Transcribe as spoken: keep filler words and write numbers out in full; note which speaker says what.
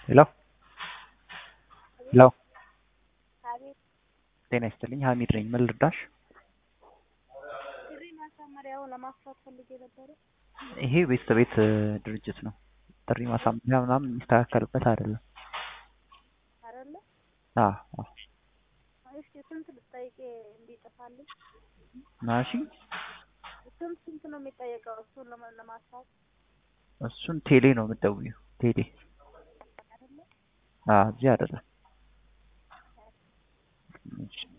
Speaker 1: ሄሎ
Speaker 2: አቤት
Speaker 1: ሄሎ
Speaker 2: አቤት
Speaker 1: ጤና ይስጥልኝ ሀሚድ ነኝ ምን ልርዳሽ?
Speaker 2: ጥሪ ማሳመሪያው ለማስፋት ፈልጌ ነበረ።
Speaker 1: ይሄ ቤት ለቤት ድርጅት ነው። ጥሪ ማሳመሪያ ምናምን የሚስተካከልበት አይደለም።
Speaker 2: አይደለ?
Speaker 1: አዎ አዎ።
Speaker 2: እሺ ስንት ልጠይቅ እንዲጠፋልኝ?
Speaker 1: ማሺ
Speaker 2: ስንት ስንት ነው የሚጠየቀው እሱን ለማ- ለማስፋት
Speaker 1: እሱን ቴሌ ነው የምትደውይው። ቴሌ
Speaker 2: አይደለ?
Speaker 1: አዎ እዚህ አይደለም። እሺ